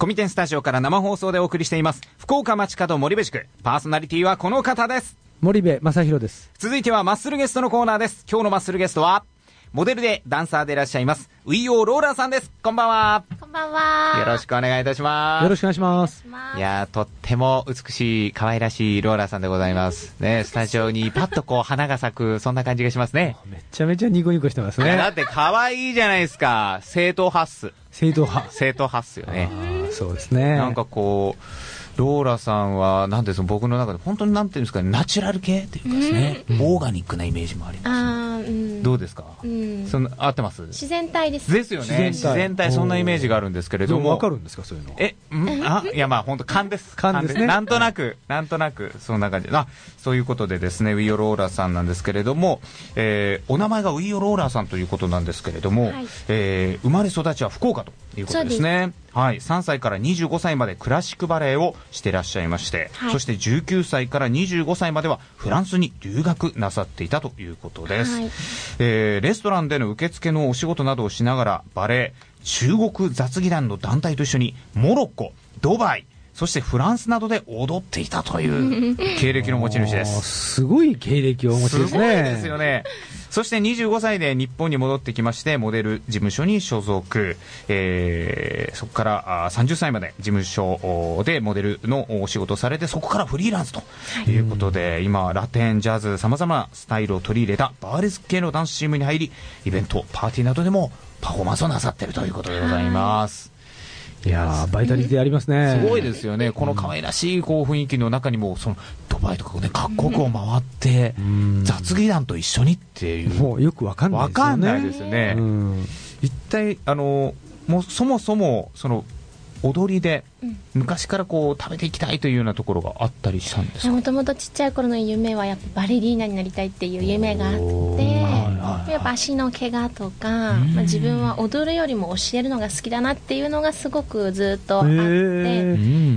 コミテンスタジオから生放送でお送りしています福岡町角森部宿、パーソナリティはこの方です。 森部正弘です。 続いてはマッスルゲストのコーナーです。今日のマッスルゲストはモデルでダンサーでいらっしゃいますウイオーローラーさんです。こんばんは。 こんばんは。 よろしくお願いいたします。 よろしくお願いします。 いやとっても美しい可愛らしいローラーさんでございますね。スタジオにパッとこう花が咲くそんな感じがしますね。 めちゃめちゃニコニコしてますね。 だって可愛いじゃないですか。正統派っす。 正統派。 正統派っすよね。 そうですね。 なんかこうローラさんはなんですか、僕の中で本当になんていうんですかね、ナチュラル系っていうかですね、オーガニックなイメージもあります、ね。どうですか、その合ってます？ 自然体です。 ですよね。自然体、そんなイメージがあるんですけれども。 わかるんですか、そういうの？ いやまあ本当勘です。 勘ですね。 なんとなくそんな感じ。そういうことでですね、ウイオローラさんなんですけれども、お名前がウイオローラさんということなんですけれども、はい、生まれ育ちは福岡ということですね。はい、3歳から25歳までクラシックバレエをしていらっしゃいまして、はい、そして19歳から25歳まではフランスに留学なさっていたということです、はい、レストランでの受付のお仕事などをしながらバレエ、中国雑技団の団体と一緒にモロッコ、ドバイ、そしてフランスなどで踊っていたという経歴の持ち主です。 すごい経歴をお持ちですね。 すごいですよね。そして25歳で日本に戻ってきましてモデル事務所に所属、そこから30歳まで事務所でモデルのお仕事をされて、そこからフリーランスということで、はい、今ラテン、ジャズ、さまざまなスタイルを取り入れたバーレスク系のダンスチームに入り、イベント、パーティーなどでもパフォーマンスをなさっているということでございます。 いやバイタリティありますね。 すごいですよね。この可愛らしいこう雰囲気の中にも、そのドバイとかね、各国を回って雑技団と一緒にっていう、 もうよくわかんないですよね。わかんないですよね。一体もうそもそもその踊りで昔からこう食べていきたいというようなところがあったりしたんですか？ もともとちっちゃい頃の夢はやっぱバレリーナになりたいっていう夢があって、やっぱ足の怪我とか、自分は踊るよりも教えるのが好きだなっていうのがすごくずっとあって、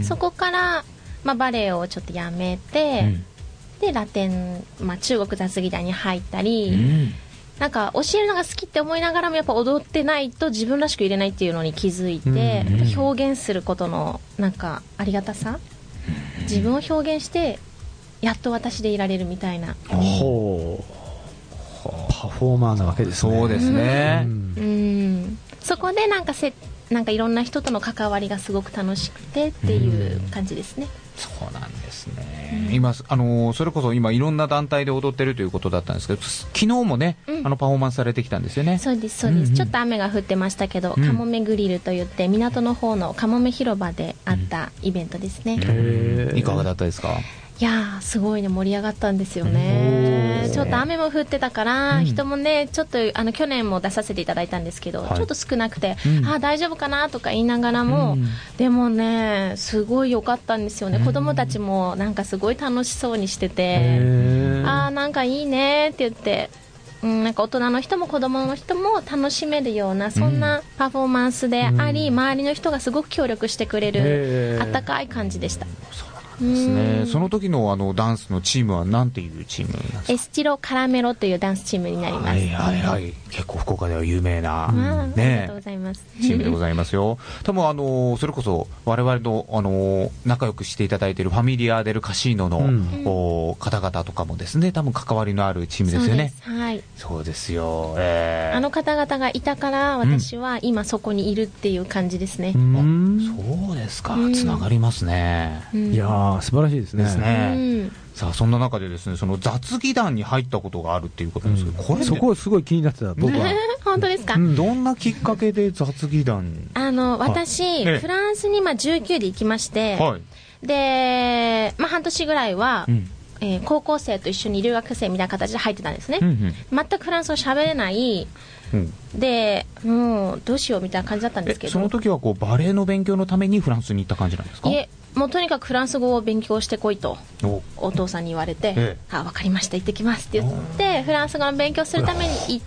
そこから、バレエをちょっとやめて、でラテン、中国雑技団に入ったり、なんか教えるのが好きって思いながらもやっぱ踊ってないと自分らしくいれないっていうのに気づいて、表現することのなんかありがたさ、自分を表現してやっと私でいられるみたいな。 パフォーマーなわけですね。 そうですね。 そこでなんかいろんな人との関わりがすごく楽しくてっていう感じですね。 そうなんですね。今それこそ今いろんな団体で踊ってるということだったんですけど、昨日もね、パフォーマンスされてきたんですよね。 そうですそうです、ちょっと雨が降ってましたけど、カモメグリルといって港の方のカモメ広場であったイベントですね。 いかがだったですか？ いやーすごいね、盛り上がったんですよね。ちょっと雨も降ってたから、人もねちょっと去年も出させていただいたんですけど、ちょっと少なくて、大丈夫かなとか言いながらも、でもねすごい良かったんですよね。子供たちもなんかすごい楽しそうにしてて、なんかいいねって言って、なんか大人の人も子供の人も楽しめるようなそんなパフォーマンスであり、周りの人がすごく協力してくれるあったかい感じでした。 ですね。その時のダンスのチームは何ていうチームなんですか？ エスチロカラメロというダンスチームになります。 はいはいはい。結構福岡では有名な、 ありがとうございます。 チームでございますよ。多分それこそ我々の仲良くしていただいているファミリア・デル・カシーノの、方々とかもですね、多分関わりのあるチームですよね。 そうです、はい。 そうですよ。 あの方々がいたから私は今そこにいるっていう感じですね。 そうですか。つながりますね。 いやー素晴らしいですね。 さあそんな中でですね、その雑技団に入ったことがあるっていうことなんですけど、これそこすごい気になってた僕は。 本当ですか？ どんなきっかけで雑技団に？ 私、フランスに19で行きまして、で、半年ぐらいは、高校生と一緒に留学生みたいな形で入ってたんですね。全くフランスを喋れない、でもうどうしようみたいな感じだったんですけど、 その時はこうバレエの勉強のためにフランスに行った感じなんですか？ いえ、もうとにかくフランス語を勉強してこいとお父さんに言われて、分かりました行ってきますって言ってフランス語の勉強するために行って、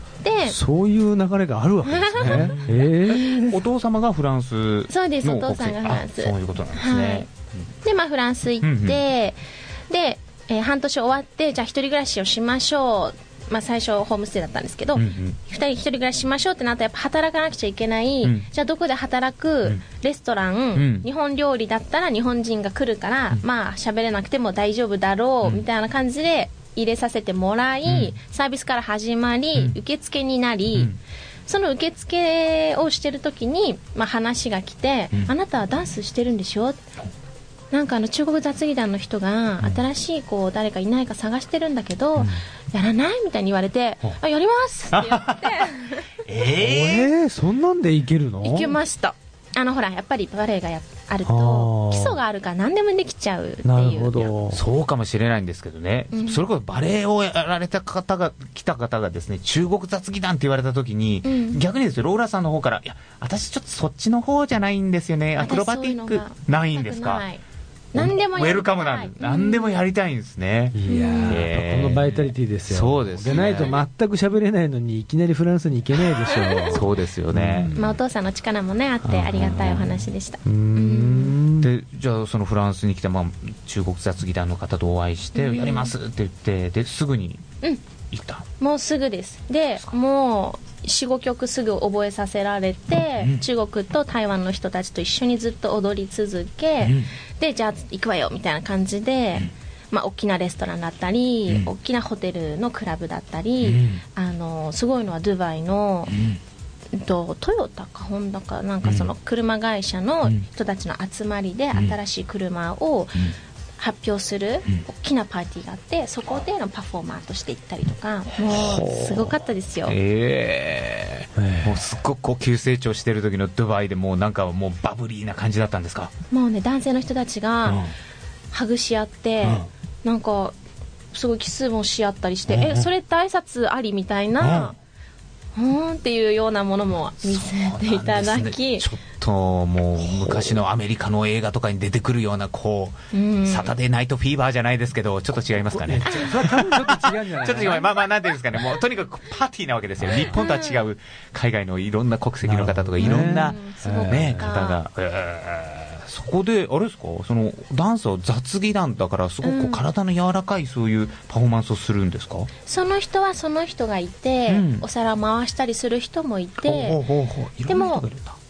そういう流れがあるわけですね。 お父様がフランスの？ そうです、お父さんがフランス。 そういうことなんですね。 でフランス行って、で、半年終わってじゃあ一人暮らしをしましょうっ最初ホームステイだったんですけど、2人一人暮らししましょうってなったらやっぱ働かなくちゃいけない、じゃあどこで働く、レストラン、日本料理だったら日本人が来るから、喋れなくても大丈夫だろう、みたいな感じで入れさせてもらい、サービスから始まり、受付になり、その受付をしてる時に、話が来て、あなたはダンスしてるんでしょ、なんか中国雑技団の人が新しい子誰かいないか探してるんだけど、やらないみたいに言われて、やりますって言ってそんなんでいけるの？ いけました。ほらやっぱりバレエがあると基礎があるから何でもできちゃうっていう。 なるほど。 そうかもしれないんですけどね、それこそバレエをやられた方が来た方がですね、中国雑技団って言われた時に、逆にですよ、ローラさんの方から、いや私ちょっとそっちの方じゃないんですよね、アクロバティックないんですか？ 何でもやりたい。 ウェルカムなんで、何でもやりたいんですね。 いやー、このバイタリティですよ。 そうですね。 でないと全く喋れないのにいきなりフランスに行けないでしょう。 そうですよね。 お父さんの力もねあってありがたいお話でした。 でじゃあそのフランスに来て、中国雑技団の方とお会いしてやりますって言って、ですぐに行った。 もうすぐです。でもう4、5曲すぐ覚えさせられて、中国と台湾の人たちと一緒にずっと踊り続け、でじゃあ行くわよみたいな感じで、大きなレストランだったり、大きなホテルのクラブだったり、すごいのはドバイの、トヨタかホンダかなんかその車会社の人たちの集まりで新しい車を発表する大きなパーティーがあって、そこでのパフォーマーとして行ったりとか、もうすごかったですよ。 もうすっごく急成長してる時のドバイでもうなんかもうバブリーな感じだったんですか？もうね、男性の人たちがハグし合って、なんかすごいキスもし合ったりして、それって挨拶ありみたいな、っていうようなものも見せていただき、 ちょっともう昔のアメリカの映画とかに出てくるようなサタデーナイトフィーバーじゃないですけど、ちょっと違いますかね。 ちょっと違うんじゃない？ ちょっと違う、なんていうんですかね、もうとにかくパーティーなわけですよ。日本とは違う海外のいろんな国籍の方とかいろんな方が、そこであれですか、そのダンスは雑技団だからすごく体の柔らかいそういうパフォーマンスをするんですか？ その人はその人がいて、お皿回したりする人もいて、でも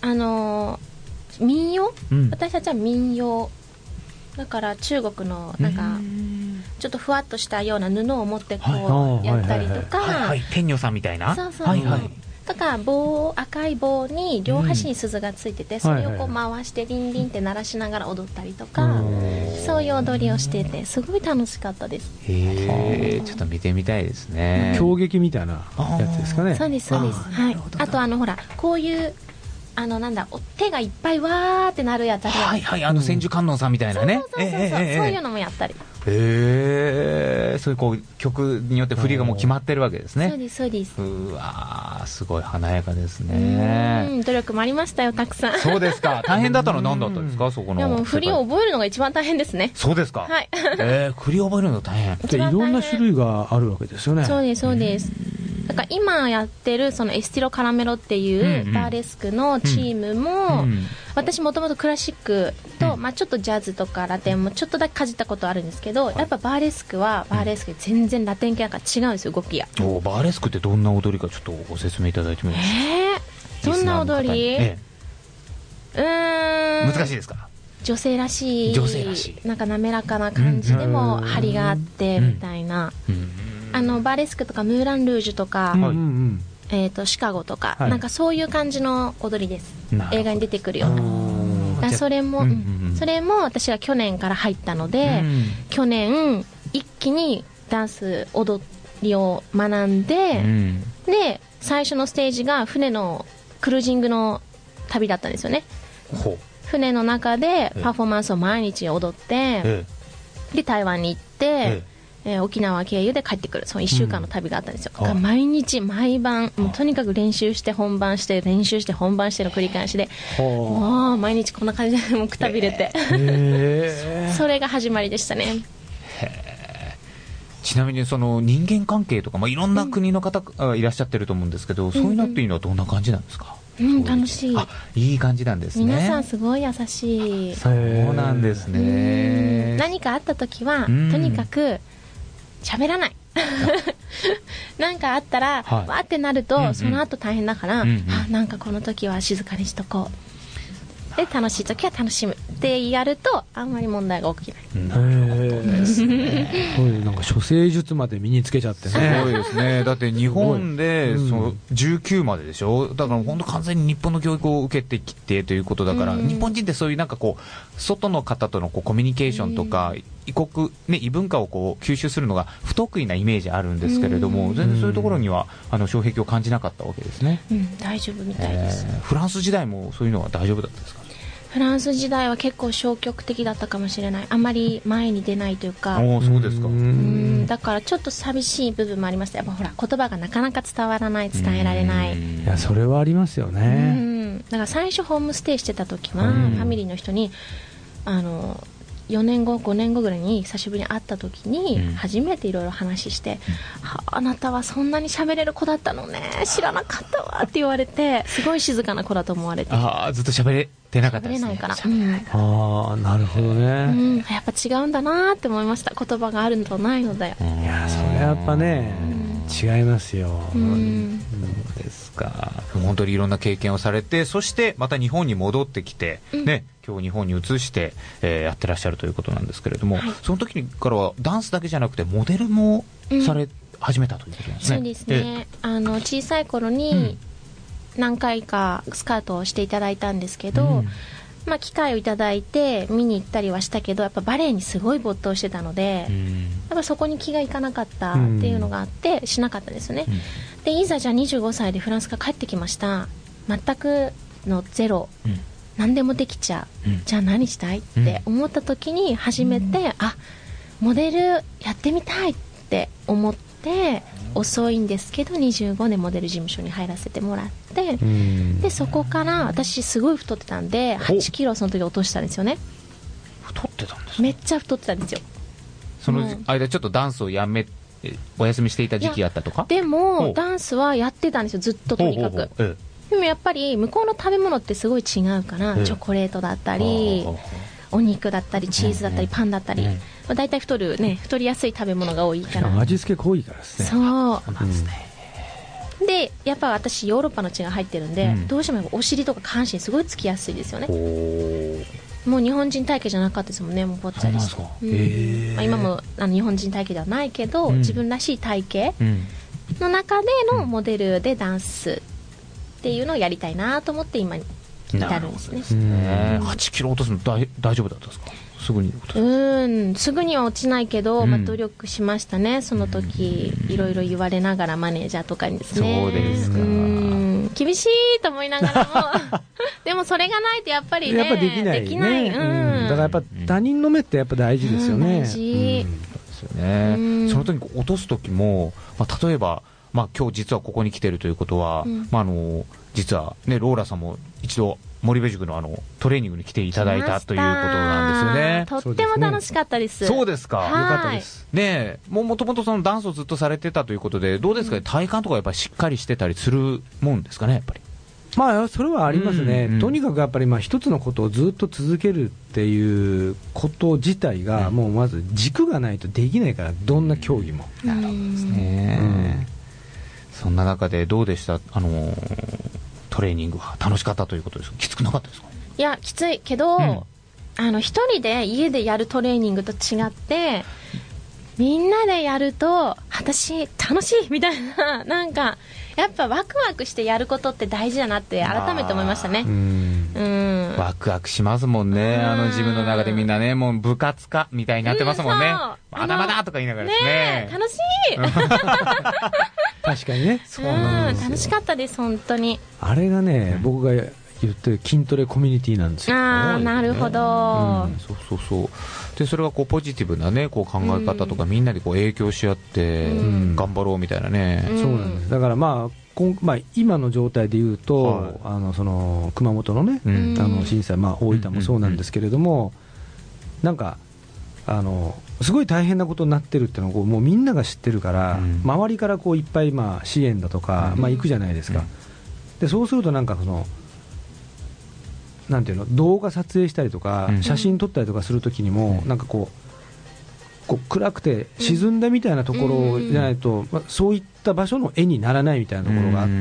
民謡、私たちは民謡だから中国のなんかちょっとふわっとしたような布を持ってこうやったりとか、 天女さんみたいな、 とか赤い棒に両端に鈴がついてて、それをこう回してリンリンって鳴らしながら踊ったりとか、そういう踊りをしててすごい楽しかったです。 ちょっと見てみたいですね。 狂劇みたいなやつですかね。 そうですそうです。あとほらこういうなんだ手がいっぱいわーってなるやつある。 千手観音さんみたいなね。 そういうのもやったり。 そういう曲によって振りがもう決まってるわけですね。 そうですそうです。 うわー、すごい華やかですね。 努力もありましたよ、たくさん。 そうですか。大変だったのは何だったんですか？そこの。 でも振りを覚えるのが一番大変ですね。 そうですか。 はい。 振りを覚えるのが大変。 いろんな種類があるわけですよね。 そうですそうです。だから今やってるそのエスティロカラメロっていうバーレスクのチームも、私もともとクラシックと、ちょっとジャズとかラテンもちょっとだけかじったことあるんですけど、やっぱバーレスクはバーレスクで全然ラテン系なんか違うんですよ、動きが。 バーレスクってどんな踊りかちょっとご説明いただいてもいいですか？ どんな踊り？ 難しいですか？ 女性らしいなんか滑らかな感じでも張りがあってみたいな、バーレスクとかムーランルージュとか、シカゴとか、なんかそういう感じの踊りです。映画に出てくるような。それも私が去年から入ったので、去年一気にダンス踊りを学んで、で最初のステージが船のクルージングの旅だったんですよね。船の中でパフォーマンスを毎日踊って、で台湾に行って、沖縄経由で帰ってくる、その1週間の旅があったんですよ。毎日毎晩もうとにかく練習して本番して練習して本番しての繰り返しで、もう毎日こんな感じでもうくたびれてそれが始まりでしたね。 ちなみにその人間関係とか、いろんな国の方がいらっしゃってると思うんですけど、そういうのっていうのはどんな感じなんですか？ 楽しい。 いい感じなんですね。 皆さんすごい優しい。 そうなんですね。 何かあった時はとにかく喋らない。 なんかあったら、 はいわーってなると、その後大変だから、なんかこの時は静かにしとこうで、楽しい時は楽しむってやるとあんまり問題が起きない。 そういうなんか処世術まで身につけちゃってね。 すごいですね。だって日本でその19まででしょ。だから本当完全に日本の教育を受けてきてということだから、日本人ってそういうなんかこう外の方とのこうコミュニケーションとか、異国ね、異文化をこう吸収するのが不得意なイメージあるんですけれども、全然そういうところには障壁を感じなかったわけですね。 大丈夫みたいです。 フランス時代もそういうのは大丈夫だったんですか？ フランス時代は結構消極的だったかもしれない。あんまり前に出ないというか。 そうですか。 だからちょっと寂しい部分もありました。やっぱほら言葉がなかなか伝わらない、伝えられない。 いや、それはありますよね。 だから最初ホームステイしてた時は、ファミリーの人に4年後5年後ぐらいに久しぶりに会った時に初めていろいろ話して、あなたはそんなに喋れる子だったのね、知らなかったわって言われて、すごい静かな子だと思われて、 ずっと喋れてなかったですね。 喋れないから、 なるほどね、 やっぱ違うんだなって思いました。言葉があるのとないので。 いや、それやっぱね、違いますよ。 ですか。本当にいろんな経験をされて、そしてまた日本に戻ってきて、ね、今日日本に移して、やってらっしゃるということなんですけれども、その時からはダンスだけじゃなくてモデルもされ始めたということなんですね。 そうですね。小さい頃に何回かスカウトをしていただいたんですけど、機会をいただいて見に行ったりはしたけど、やっぱバレエにすごい没頭してたので、やっぱそこに気がいかなかったっていうのがあってしなかったんですよね。で、いざじゃあ25歳でフランスから帰ってきました。全くのゼロ、何でもできちゃう、じゃあ何したいって思った時に初めて、モデルやってみたいって思って、遅いんですけど25でモデル事務所に入らせてもらって、でそこから私すごい太ってたんで8キロその時落としたんですよね。 太ってたんですか？ めっちゃ太ってたんですよ。 その間ちょっとダンスをお休みしていた時期があったとか？ でもダンスはやってたんですよ、ずっと。とにかくでもやっぱり向こうの食べ物ってすごい違うから、チョコレートだったりお肉だったりチーズだったりパンだったり、だいたい太りやすい食べ物が多いから、 味付け濃いからですね。 そうなんですね。でやっぱ私ヨーロッパの血が入ってるんで、どうしてもやっぱお尻とか下半身すごいつきやすいですよね。もう日本人体型じゃなかったですもんね、もうぽっちゃりして。今も日本人体型ではないけど、自分らしい体型の中でのモデルでダンスっていうのをやりたいなと思って今に至るんですね。 8キロ落とすの大丈夫だったんですか？すぐに落とす？ すぐには落ちないけど、努力しましたね。その時いろいろ言われながら、マネージャーとかにですね。 そうですか。 厳しいと思いながらもでもそれがないとやっぱりね、 やっぱできない、だからやっぱ他人の目ってやっぱ大事ですよね。 大事ですよね。その時落とす時も、例えば、今日実はここに来てるということは、実はね、ローラさんも一度森部塾のトレーニングに来ていただいたということなんですよね。 とっても楽しかったです。 そうですか。よかったです。ね、もともとそのダンスをずっとされてたということで、どうですか、体幹とかやっぱりしっかりしてたりするもんですかね、やっぱり。 それはありますね。とにかくやっぱり一つのことをずっと続けるっていうこと自体が、もうまず軸がないとできないから、どんな競技も。 なるほどですね。そんな中でどうでした、トレーニングは楽しかったということですか？きつくなかったですか？ いや、きついけど、一人で家でやるトレーニングと違って、みんなでやると私楽しいみたいな、なんかやっぱワクワクしてやることって大事だなって改めて思いましたね。 ワクワクしますもんね。自分の中でみんなね、もう部活かみたいになってますもんね。まだまだとか言いながらですね。 楽しい確かにね。 そうなんです。楽しかったです、本当に。 あれがね、僕が言ってる筋トレコミュニティなんですよ。 なるほど。 そうで、それがポジティブなね、考え方とか、みんなで影響し合って頑張ろうみたいなね。 そうなんです。だから今の状態で言うと、その熊本のね、震災、大分もそうなんですけれども、なんかすごい大変なことになってるっていうのをもうみんなが知ってるから、周りからいっぱい支援だとか行くじゃないですか。でそうするとなんかなんていうの、動画撮影したりとか、写真撮ったりとかするときにも、なんかこう暗くて沈んだみたいなところじゃないと、そういった場所の絵にならないみたいなところがあって、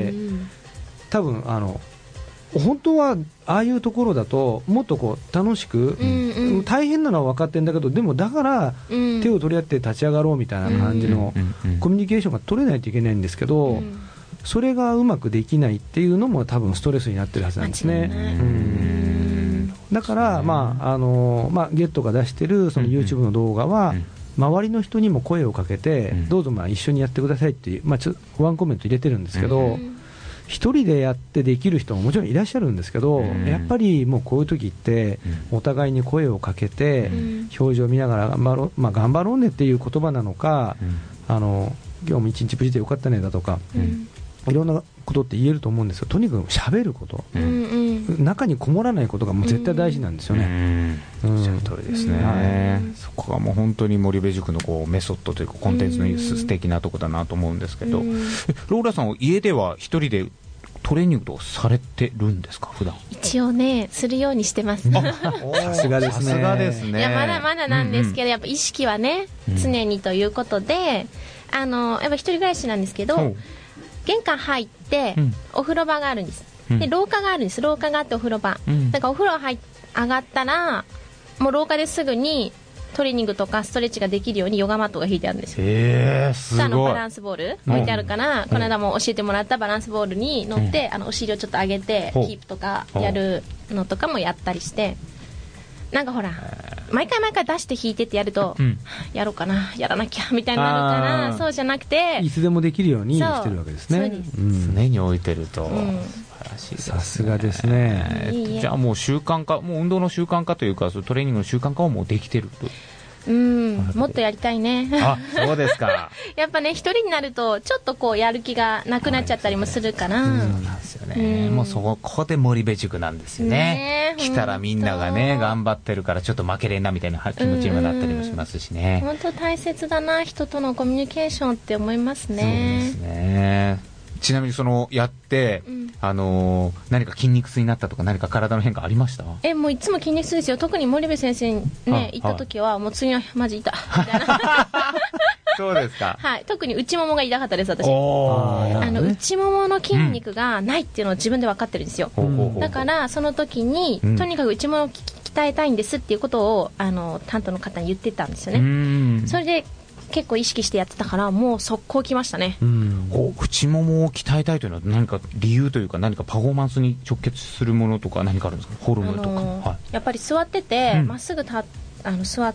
多分本当はああいうところだともっとこう楽しく、大変なのは分かってるんだけど、でもだから手を取り合って立ち上がろうみたいな感じのコミュニケーションが取れないといけないんですけど、それがうまくできないっていうのも多分ストレスになってるはずなんですね。だから、ゲットが出してるその YouTube の動画は、周りの人にも声をかけて、どうぞ一緒にやってくださいっていう、ワンコメント入れてるんですけど、一人でやってできる人ももちろんいらっしゃるんですけど、やっぱりもうこういう時ってお互いに声をかけて、表情を見ながら頑張ろうねっていう言葉なのか、今日も一日無事でよかったねだとか、いろんなことって言えると思うんですけど、とにかく喋ること、中にこもらないことがもう絶対大事なんですよね。 おっしゃる通りですね。そこがもう本当に森部塾のこうメソッドというかコンテンツの素敵なところだなと思うんですけど、ローラさんは家では一人でトレーニングとされてるんですか、普段？一応ね、するようにしてます。 さすがですね。 さすがですね。 いや、まだまだなんですけど、やっぱ意識はね、常にということで、やっぱ一人暮らしなんですけど、玄関入って、お風呂場があるんです。で、廊下があるんです。廊下があってお風呂場。だからお風呂上がったら、もう廊下ですぐにトレーニングとかストレッチができるようにヨガマットが引いてあるんですよ。 すごい。 バランスボール置いてあるから、この間も教えてもらったバランスボールに乗って、お尻をちょっと上げて、キープとかやるのとかもやったりして、なんかほら、毎回出して弾いてってやると、やろうかな、やらなきゃみたいになるから、そうじゃなくていつでもできるようにしてるわけですね。 常に置いてると、 さすがですね。 じゃあもう習慣化、もう運動の習慣化というか、トレーニングの習慣化はもうできてると。 もっとやりたいね。 あ、そうですか。 やっぱね、一人になるとちょっとこうやる気がなくなっちゃったりもするから。そうなんですよね。もうそこで森部塾なんですよね。来たらみんながね、頑張ってるからちょっと負けれんなみたいな気持ちにもなったりもしますしね。 本当大切だな、人とのコミュニケーションって思いますね。 そうですね。ちなみにやって、何か筋肉痛になったとか、何か体の変化ありました？ もういつも筋肉痛ですよ。特に森部先生にね、行った時はもう次の日マジ痛みたいな。 そうですか。 はい、特に内ももが痛かったです、私。内ももの筋肉がないっていうのを自分で分かってるんですよ。だからその時に、とにかく内ももを鍛えたいんですっていうことを担当の方に言ってたんですよね。それで結構意識してやってたから、もう速攻来ましたね。 内ももを鍛えたいというのは何か理由というか、何かパフォーマンスに直結するものとか何かあるんですか？ホルモンとか、 やっぱり座ってて、まっすぐ座って、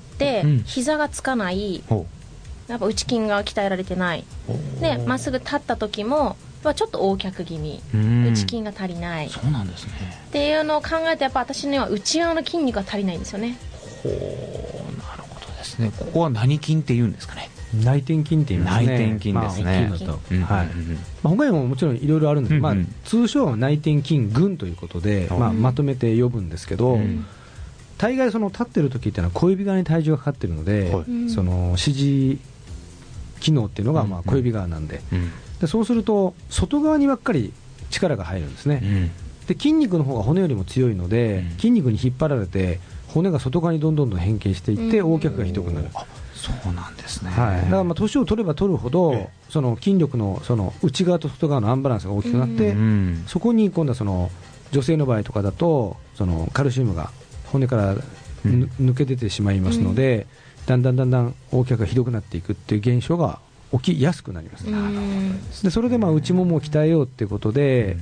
膝がつかない、やっぱ内筋が鍛えられてないで、まっすぐ立った時もちょっと横脚気味、内筋が足りない。 そうなんですね。 っていうのを考えて、やっぱ私には内側の筋肉が足りないんですよね。 なるほどですね。ここは何筋って言うんですかね？ 内転筋っていうんですね。 内転筋ですね。 大きいのと、他にももちろんいろいろあるんですけど、通称は内転筋群ということで、まとめて呼ぶんですけど、大概立ってる時っていうのは小指側に体重がかかってるので、支持機能っていうのが小指側なんで、そうすると外側にばっかり力が入るんですね。で、筋肉の方が骨よりも強いので、筋肉に引っ張られて骨が外側にどんどん変形していって、横脚がひどくなる。 そうなんですね。 だから年を取れば取るほど、筋力の内側と外側のアンバランスが大きくなって、そこに今度は女性の場合とかだとカルシウムが骨から抜け出てしまいますので、だんだん横脚がひどくなっていくっていう現象が起きやすくなります。でそれで内ももを鍛えようっていうことで、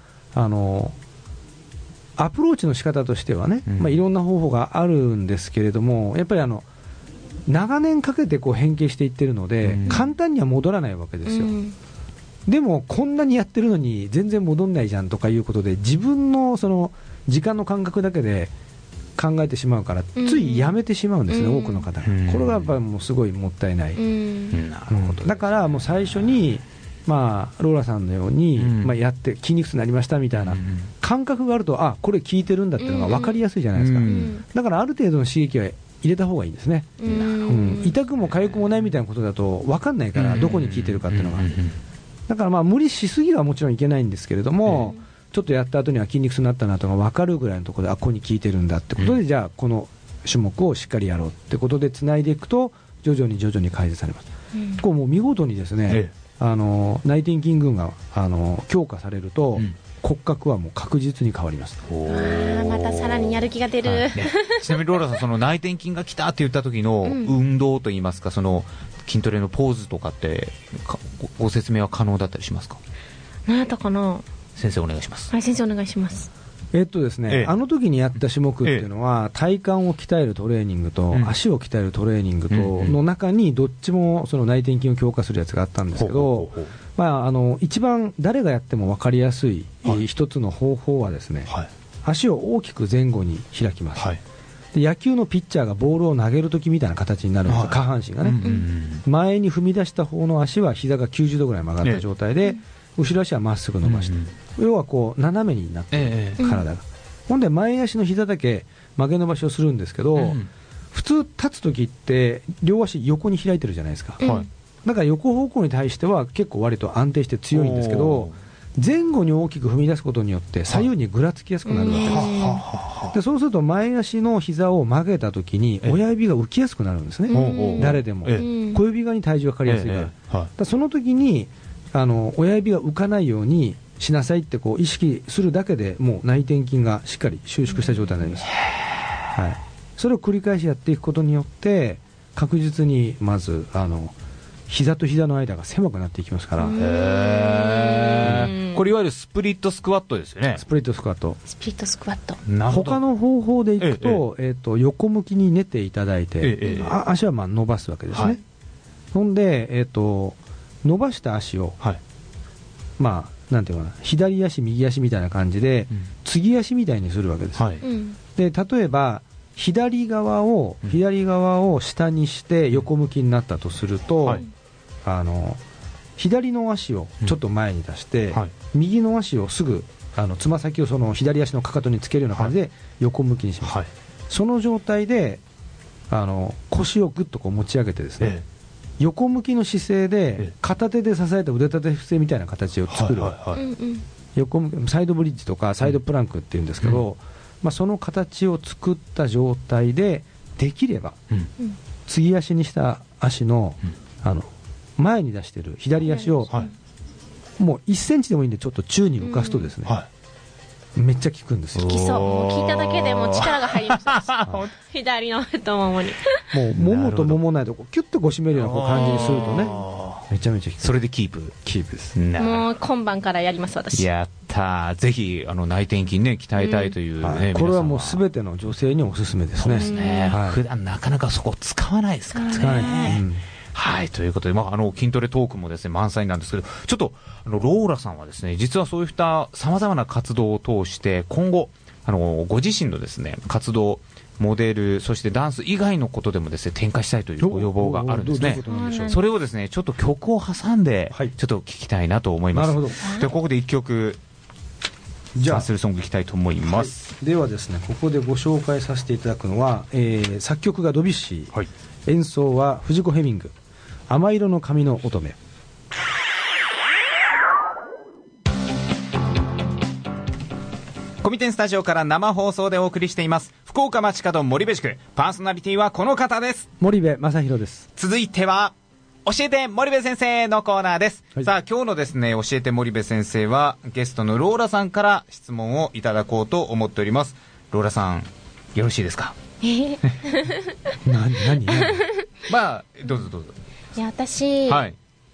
アプローチの仕方としてはね、いろんな方法があるんですけれども、やっぱり長年かけて変形していってるので、簡単には戻らないわけですよ。でもこんなにやってるのに全然戻んないじゃんとかいうことで、自分の時間の感覚だけで考えてしまうから、ついやめてしまうんですね、多くの方が。これがやっぱりもうすごいもったいない。だからもう最初にローラさんのように、やって筋肉痛になりましたみたいな感覚があると、これ効いてるんだっていうのが分かりやすいじゃないですか。だからある程度の刺激は入れた方がいいですね。痛くも痒くもないみたいなことだと分かんないから、どこに効いてるかっていうのが。だから無理しすぎはもちろんいけないんですけれども、ちょっとやった後には筋肉痛になったなとか分かるぐらいのところで、ここに効いてるんだってことで、じゃあこの種目をしっかりやろうってことでつないでいくと徐々に改善されます、こうもう見事にですね、内転筋群が強化されると、骨格はもう確実に変わります。 またさらにやる気が出る、 ちなみにローラさん、その内転筋が来たって言った時の運動といいますか、その筋トレのポーズとかってご説明は可能だったりしますか？ 何やったかな。 先生お願いします。 はい、先生お願いします。 ですね、あの時にやった種目っていうのは、体幹を鍛えるトレーニングと、足を鍛えるトレーニングとの中にどっちもその内転筋を強化するやつがあったんですけど、一番誰がやっても分かりやすい一つの方法はですね、足を大きく前後に開きます、で野球のピッチャーがボールを投げるときみたいな形になるんですよ、下半身がね、前に踏み出した方の足は膝が90度ぐらい曲がった状態で、後ろ足はまっすぐ伸ばして、要はこう斜めになってる、体が。ほんで前足の膝だけ曲げ伸ばしをするんですけど、普通立つときって両足横に開いてるじゃないですか、だから横方向に対しては結構割と安定して強いんですけど、前後に大きく踏み出すことによって左右にぐらつきやすくなるわけです、でそうすると前足の膝を曲げたときに親指が浮きやすくなるんですね、誰でも、小指側に体重がかかりやすいから、だその時に親指が浮かないようにしなさいってこう意識するだけでもう内転筋がしっかり収縮した状態になります、それを繰り返しやっていくことによって確実にまず膝と膝の間が狭くなっていきますから。 これいわゆるスプリットスクワットですよね。 スプリットスクワット。他の方法でいくと、横向きに寝ていただいて、足はまあ伸ばすわけですね、ほんで、伸ばした足を、まあなんていうかな、左足右足みたいな感じで、継ぎ足みたいにするわけです、で例えば左側を下にして横向きになったとすると、左の足をちょっと前に出して、右の足をすぐつま先をその左足のかかとにつけるような感じで横向きにします、その状態で腰をぐっとこう持ち上げてですね、横向きの姿勢で片手で支えた腕立て伏せみたいな形を作る、横向きサイドブリッジとかサイドプランクっていうんですけど、その形を作った状態でできれば、継ぎ足にした足の、前に出している左足を、もう1センチでもいいんでちょっと宙に浮かすとですね、めっちゃ効くんですよ。 効きそう。もう効いただけでもう力が入りました左の太ももにもうももとももないとキュッとこう締めるようなこう感じにするとね、めちゃめちゃ効く。 それでキープです。 もう今晩からやります私。 やったー。ぜひ内転筋ね鍛えたいというね、 これはもうすべての女性におすすめですね。 普段なかなかそこ使わないですからね。使わない。はい、ということで、筋トレトークもですね満載なんですけど、ちょっとローラさんはですね、実はそういったさまざまな活動を通して今後ご自身のですね活動、モデル、そしてダンス以外のことでもですね展開したいというご要望があるんですね。それをですねちょっと曲を挟んでちょっと聞きたいなと思います。でここで1曲じゃあ、サンスルソングいきたいと思います、 ではですね、ここでご紹介させていただくのは、作曲がドビュッシー、演奏は藤子ヘミング、甘色の髪の乙女。 コミテンスタジオから生放送でお送りしています福岡街角森部宿、パーソナリティはこの方です。 森部正弘です。 続いては教えて森部先生のコーナーです、さあ今日のですね教えて森部先生はゲストのローラさんから質問をいただこうと思っております。ローラさんよろしいですか？ 何どうぞ。 いや私、モ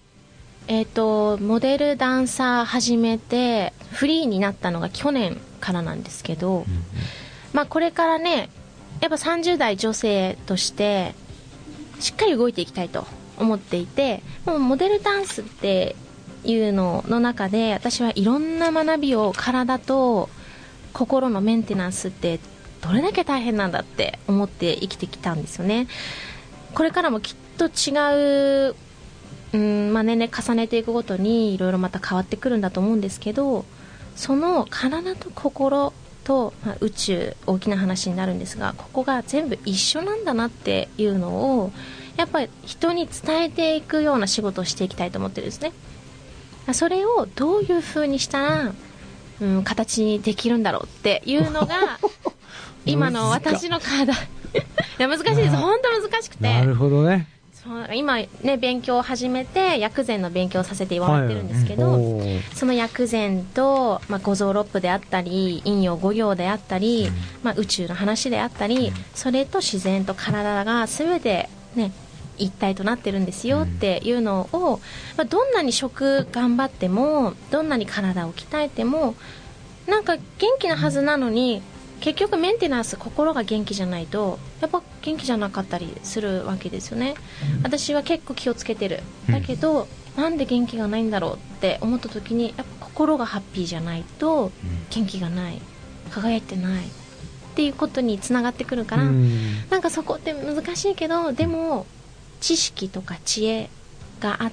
デルダンサー始めてフリーになったのが去年からなんですけど、これからねやっぱ30代女性としてしっかり動いていきたいと思っていて、もうモデルダンスっていうのの中で私はいろんな学びを、体と心のメンテナンスってどれだけ大変なんだって思って生きてきたんですよね。これからもきっと違う、年齢重ねていくごとにいろいろまた変わってくるんだと思うんですけど、その体と心と、宇宙、大きな話になるんですが、ここが全部一緒なんだなっていうのをやっぱり人に伝えていくような仕事をしていきたいと思ってるんですね。それをどういう風にしたら、形にできるんだろうっていうのが今の私の課題や難しいです、本当難しくて。 なるほどね。 そう今ね勉強を始めて薬膳の勉強をさせてもらってるんですけど、その薬膳と、五臓六腑であったり陰陽五行であったり、宇宙の話であったり、それと自然と体が全てね一体となってるんですよっていうのを、どんなに食頑張ってもどんなに体を鍛えてもなんか元気なはずなのに、結局メンテナンス、心が元気じゃないとやっぱ元気じゃなかったりするわけですよね。私は結構気をつけてる。だけど、なんで元気がないんだろうって思った時に、やっぱ心がハッピーじゃないと元気がない、輝いてないっていうことにつながってくるから、なんかそこって難しいけど、でも知識とか知恵があって、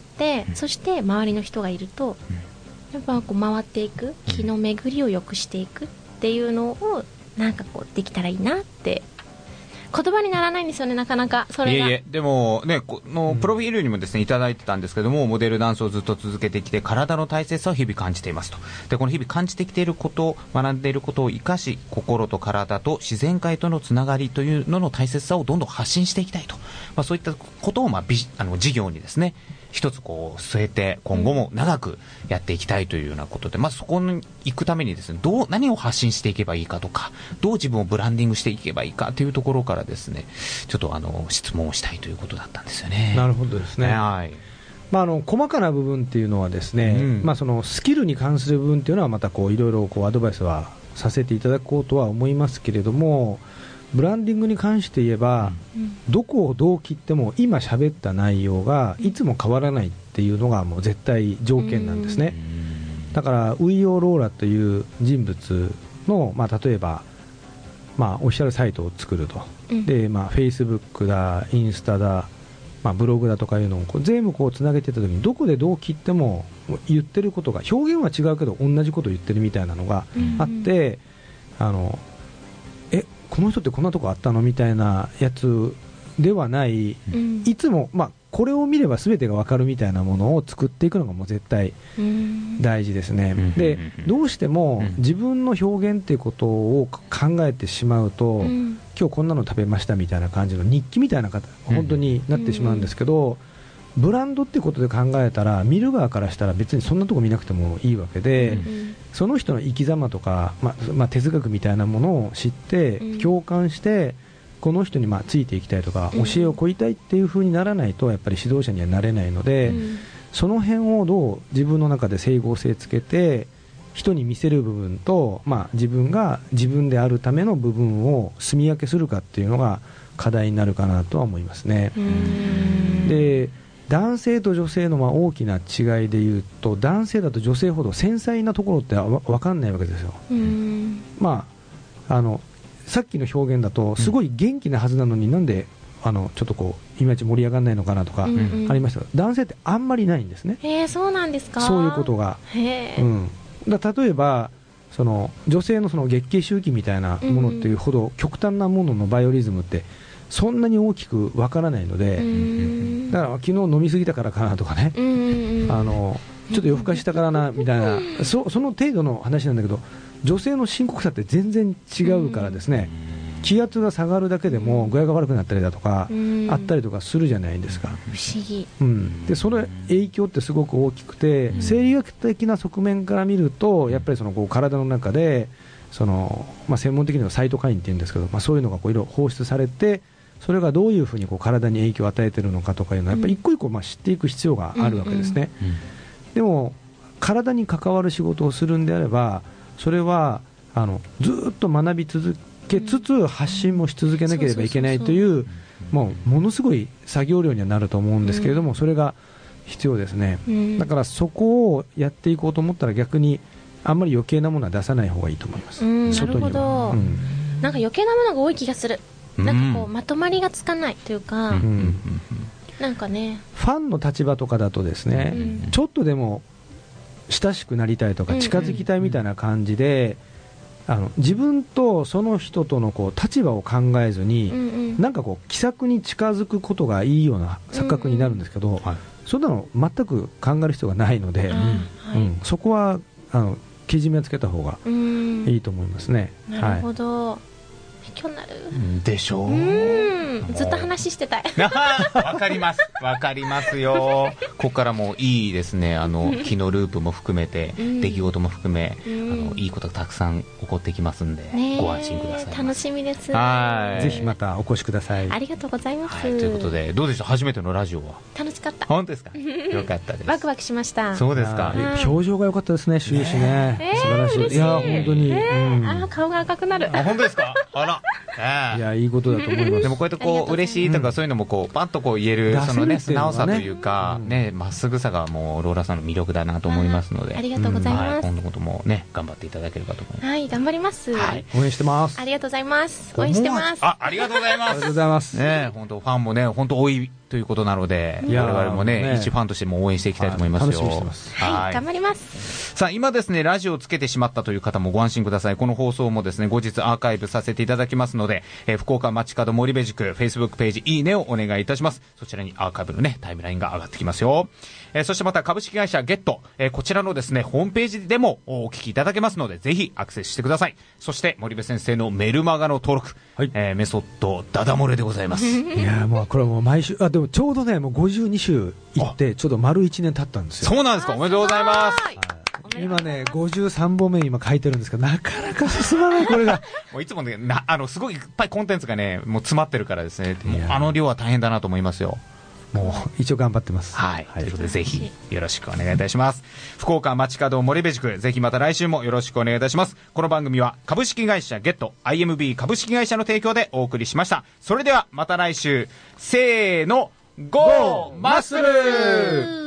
そして周りの人がいるとやっぱこう回っていく、気の巡りを良くしていくっていうのをなんかこうできたらいいなって。言葉にならないんですよね、なかなかそれが。 でもね、このプロフィールにもですねいただいてたんですけども、モデルダンスをずっと続けてきて体の大切さを日々感じていますと。でこの日々感じてきていること、学んでいることを生かし、心と体と自然界とのつながりというのの大切さをどんどん発信していきたいと、そういったことを事業にですね一つこう据えて今後も長くやっていきたいというようなことで、そこに行くためにですね、何を発信していけばいいかとか、どう自分をブランディングしていけばいいかというところからですね、ちょっと質問をしたいということだったんですよね。 なるほどですね。はい。細かな部分っていうのはですね、そのスキルに関する部分っていうのはまたいろいろアドバイスはさせていただこうとは思いますけれども、ブランディングに関して言えば、どこをどう切っても今喋った内容がいつも変わらないっていうのがもう絶対条件なんですね。だからウイヨ・ローラという人物の、例えば、オフィシャルサイトを作ると、で、Facebook だ、インスタだ、ブログだとかいうのを全部つなげていった時に、どこでどう切っても言ってることが、表現は違うけど同じことを言ってるみたいなのがあって、この人ってこんなとこあったのみたいなやつではない、いつも、これを見れば全てが分かるみたいなものを作っていくのがもう絶対大事ですね。でどうしても自分の表現っていうことを考えてしまうと、今日こんなの食べましたみたいな感じの日記みたいな本当になってしまうんですけど、ブランドってことで考えたら、見る側からしたら別にそんなとこ見なくてもいいわけで、その人の生き様とか、哲学みたいなものを知って共感して、この人についていきたいとか、教えを請いたいっていう風にならないとやっぱり指導者にはなれないので、その辺をどう自分の中で整合性つけて人に見せる部分と、自分が自分であるための部分を住み分けするかっていうのが課題になるかなとは思いますね。で男性と女性の大きな違いでいうと、男性だと女性ほど繊細なところって分かんないわけですよ。さっきの表現だとすごい元気なはずなのに、なんでちょっといまいち盛り上がらないのかなとかありましたが、男性ってあんまりないんですね。 そうなんですか。 そういうことが。例えばその女性の月経周期みたいなものっていうほど極端なもののバイオリズムってそんなに大きくわからないので、だから昨日飲み過ぎたからかなとかね、ちょっと夜更かしたからなみたいな、その程度の話なんだけど、女性の深刻さって全然違うからですね、気圧が下がるだけでも具合が悪くなったりだとかあったりとかするじゃないですか。 不思議。 でその影響ってすごく大きくて、生理学的な側面から見ると、やっぱりその体の中で専門的にはサイトカインっていうんですけど、そういうのがいろいろ放出されて、それがどういうふうに体に影響を与えているのかとかいうのはやっぱり一個一個知っていく必要があるわけですね。でも体に関わる仕事をするんであれば、それはずっと学び続けつつ発信もし続けなければいけないという、ものすごい作業量にはなると思うんですけれども、それが必要ですね。だからそこをやっていこうと思ったら、逆にあんまり余計なものは出さない方がいいと思います。 なるほど。なんか余計なものが多い気がする。なんかまとまりがつかないというか、なんかね、 ファンの立場とかだとですね、ちょっとでも親しくなりたいとか近づきたいみたいな感じで、自分とその人との立場を考えずに、なんか気さくに近づくことがいいような錯覚になるんですけど、そんなの全く考える必要がないので、そこはけじめをつけた方がいいと思いますね。 なるほど。 強になるでしょう。 ずっと話してたい。 わかりますわかりますよ。ここからもいいですね、気のループも含めて、出来事も含め、いいことがたくさん起こってきますんで、ご安心ください。 楽しみです。 ぜひまたお越しください。 ありがとうございます。 ということで、どうでした初めてのラジオは。 楽しかった。 本当ですか。よかったです。 ワクワクしました。 そうですか。 表情が良かったですね、終始ね。素晴らしい。いや本当に。 顔が赤くなる。 本当ですか。あら。 いやいいことだと思います。 でもこうやってこう嬉しいとかそういうのもこうパッとこう言えるそのね素直さというかねまっすぐさがもうローラさんの魅力だなと思いますので、 ありがとうございます。 今度こともね頑張っていただければと思います。 はい、頑張ります。 応援してます。 ありがとうございます。応援してます。 ありがとうございます。 ありがとうございます。 ね本当ファンもね本当多いということなので、我々もね一ファンとしても応援していきたいと思いますよ。 楽しみにしてます。 はい、頑張ります。 さあ今ですねラジオをつけてしまったという方もご安心ください。この放送もですね後日アーカイブさせていただきますので、福岡街角森部塾 Facebook ページいいねをお願いいたします。そちらにアーカイブのねタイムラインが上がってきますよ。そしてまた株式会社ゲット、こちらのですねホームページでもお聞きいただけますのでぜひアクセスしてください。そして森部先生のメルマガの登録、メソッドダダ漏れでございます。 いやもうこれもう毎週でもちょうどねもう52週行ってちょうど丸1年経ったんですよ。 そうなんですか。おめでとうございます。 今ね53本目今書いてるんですけどなかなか進まないこれがもういつもねすごいいっぱいコンテンツがねもう詰まってるからですねもう量は大変だなと思いますよ。 もう一応頑張ってます。 はい、ということでぜひよろしくお願いいたします。福岡街角森部塾ぜひまた来週もよろしくお願いいたします。この番組は株式会社ゲット IMB 株式会社の提供でお送りしました。それではまた来週せーのゴーマッスル。